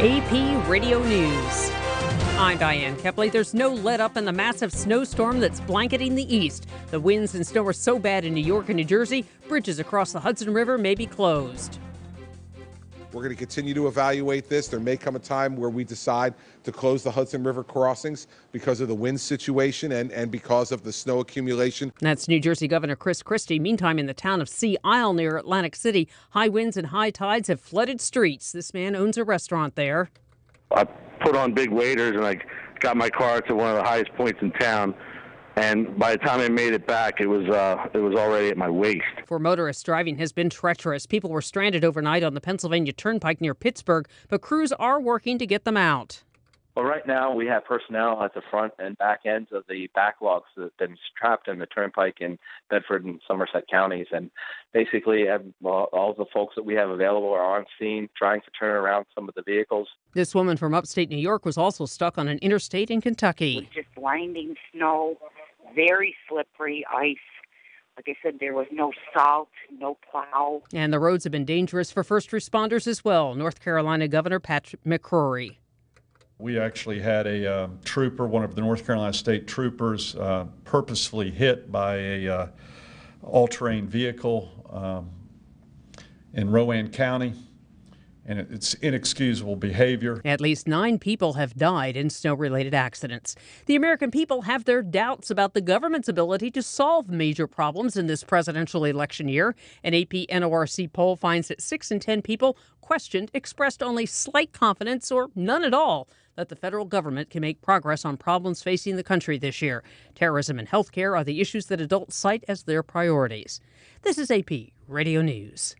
AP Radio News. I'm Diane Kepley. There's no let-up in the massive snowstorm that's blanketing the east. The winds and snow are so bad in New York and New Jersey, bridges across the Hudson River may be closed. We're going to continue to evaluate this. There may come a time where we decide to close the Hudson River crossings because of the wind situation and because of the snow accumulation. That's New Jersey Governor Chris Christie. Meantime, in the town of Sea Isle near Atlantic City, high winds and high tides have flooded streets. This man owns a restaurant there. I put on big waders and I got my car to one of the highest points in town. And by the time I made it back, it was already at my waist. For motorists, driving has been treacherous. People were stranded overnight on the Pennsylvania Turnpike near Pittsburgh, but crews are working to get them out. Well, right now we have personnel at the front and back ends of the backlogs that have been trapped in the Turnpike in Bedford and Somerset counties. And basically, all the folks that we have available are on scene trying to turn around some of the vehicles. This woman from upstate New York was also stuck on an interstate in Kentucky. It was just blinding snow, very slippery ice. Like I said, there was no salt, no plow. And the roads have been dangerous for first responders as well. North Carolina Governor Patrick McCrory. We actually had a trooper, one of the North Carolina State troopers, purposefully hit by a all-terrain vehicle in Rowan County, and it's inexcusable behavior. At least 9 people have died in snow-related accidents. The American people have their doubts about the government's ability to solve major problems in this presidential election year. An AP NORC poll finds that 6 in 10 people questioned expressed only slight confidence or none at all that the federal government can make progress on problems facing the country this year. Terrorism and health care are the issues that adults cite as their priorities. This is AP Radio News.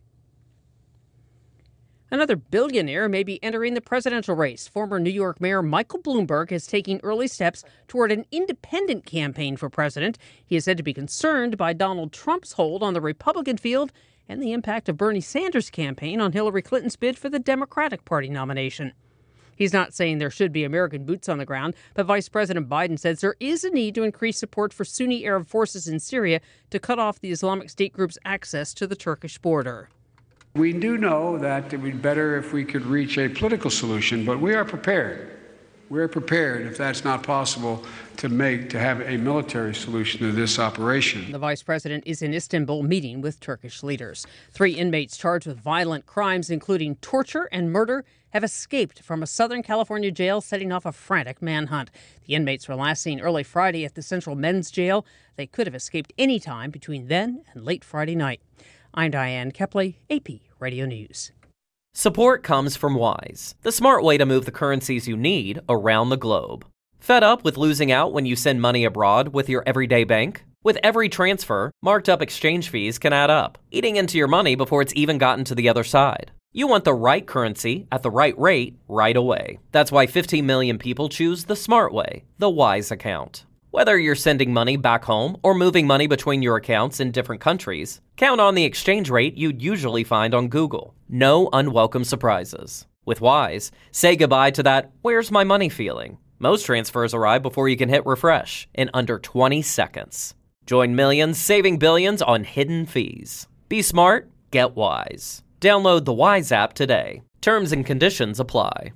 Another billionaire may be entering the presidential race. Former New York Mayor Michael Bloomberg is taking early steps toward an independent campaign for president. He is said to be concerned by Donald Trump's hold on the Republican field and the impact of Bernie Sanders' campaign on Hillary Clinton's bid for the Democratic Party nomination. He's not saying there should be American boots on the ground, but Vice President Biden says there is a need to increase support for Sunni Arab forces in Syria to cut off the Islamic State group's access to the Turkish border. We do know that it would be better if we could reach a political solution, but we are prepared. We're prepared, if that's not possible, to have a military solution to this operation. The vice president is in Istanbul meeting with Turkish leaders. 3 inmates charged with violent crimes, including torture and murder, have escaped from a Southern California jail, setting off a frantic manhunt. The inmates were last seen early Friday at the Central Men's Jail. They could have escaped any time between then and late Friday night. I'm Diane Kepley, AP Radio News. Support comes from Wise, the smart way to move the currencies you need around the globe. Fed up with losing out when you send money abroad with your everyday bank? With every transfer, marked up exchange fees can add up, eating into your money before it's even gotten to the other side. You want the right currency at the right rate right away. That's why 15 million people choose the smart way, the Wise account. Whether you're sending money back home or moving money between your accounts in different countries, count on the exchange rate you'd usually find on Google. No unwelcome surprises. With Wise, say goodbye to that "where's my money" feeling. Most transfers arrive before you can hit refresh in under 20 seconds. Join millions saving billions on hidden fees. Be smart, get Wise. Download the Wise app today. Terms and conditions apply.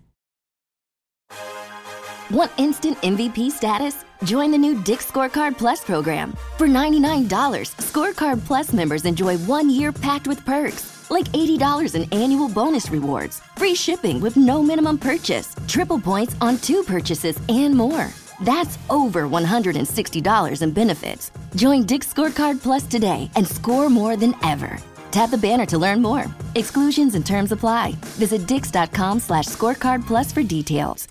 Want instant MVP status? Join the new Dick's Scorecard Plus program. For $99, Scorecard Plus members enjoy 1 year packed with perks, like $80 in annual bonus rewards, free shipping with no minimum purchase, triple points on 2 purchases, and more. That's over $160 in benefits. Join Dick's Scorecard Plus today and score more than ever. Tap the banner to learn more. Exclusions and terms apply. Visit Dix.com/scorecard plus for details.